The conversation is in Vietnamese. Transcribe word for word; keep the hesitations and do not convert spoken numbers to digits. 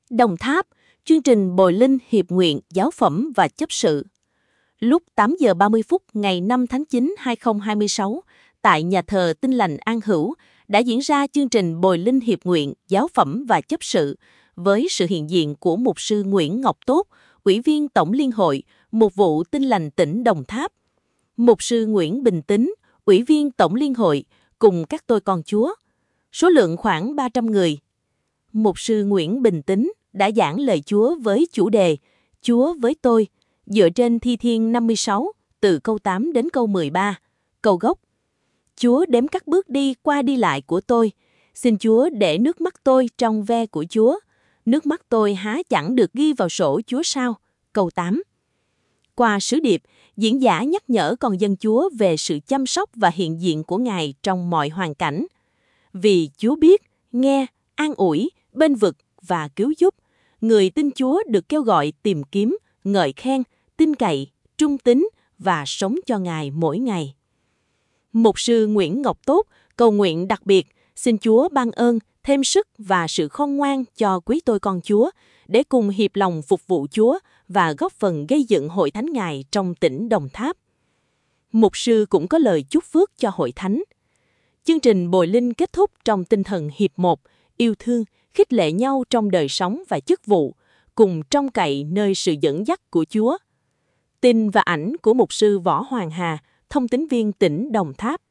Đồng Tháp, chương trình Bồi Linh Hiệp Nguyện Giáo phẩm và Chấp sự. Lúc tám giờ ba mươi phút ngày năm tháng chín năm hai nghìn không trăm hai mươi sáu, tại nhà thờ Tin Lành An Hữu, đã diễn ra chương trình Bồi Linh Hiệp Nguyện Giáo phẩm và Chấp sự, với sự hiện diện của Mục sư Nguyễn Ngọc Tốt, Ủy viên Tổng Liên hội, Mục vụ Tin Lành tỉnh Đồng Tháp, Mục sư Nguyễn Bình Tín, Ủy viên Tổng Liên hội, cùng các tôi con Chúa. Số lượng khoảng ba trăm người. Mục sư Nguyễn Bình Tín đã giảng lời Chúa với chủ đề Chúa với tôi, dựa trên Thi Thiên năm mươi sáu, từ câu tám đến câu mười ba. Câu gốc: Chúa đếm các bước đi qua đi lại của tôi. Xin Chúa để nước mắt tôi trong ve của Chúa. Nước mắt tôi há chẳng được ghi vào sổ Chúa sao? Câu tám. Qua sứ điệp, diễn giả nhắc nhở con dân Chúa về sự chăm sóc và hiện diện của Ngài trong mọi hoàn cảnh. Vì Chúa biết, nghe, an ủi, bênh vực và cứu giúp, người tin Chúa được kêu gọi tìm kiếm, ngợi khen, tin cậy, trung tín và sống cho Ngài mỗi ngày. Mục sư Nguyễn Ngọc Tốt cầu nguyện đặc biệt, xin Chúa ban ơn, thêm sức và sự khôn ngoan cho quý tôi con Chúa, để cùng hiệp lòng phục vụ Chúa và góp phần gây dựng hội thánh Ngài trong tỉnh Đồng Tháp. Mục sư cũng có lời chúc phước cho hội thánh. Chương trình Bồi Linh kết thúc trong tinh thần hiệp một, yêu thương, khích lệ nhau trong đời sống và chức vụ, cùng trông cậy nơi sự dẫn dắt của Chúa. Tin và ảnh của Mục sư Võ Hoàng Hà, thông tín viên tỉnh Đồng Tháp.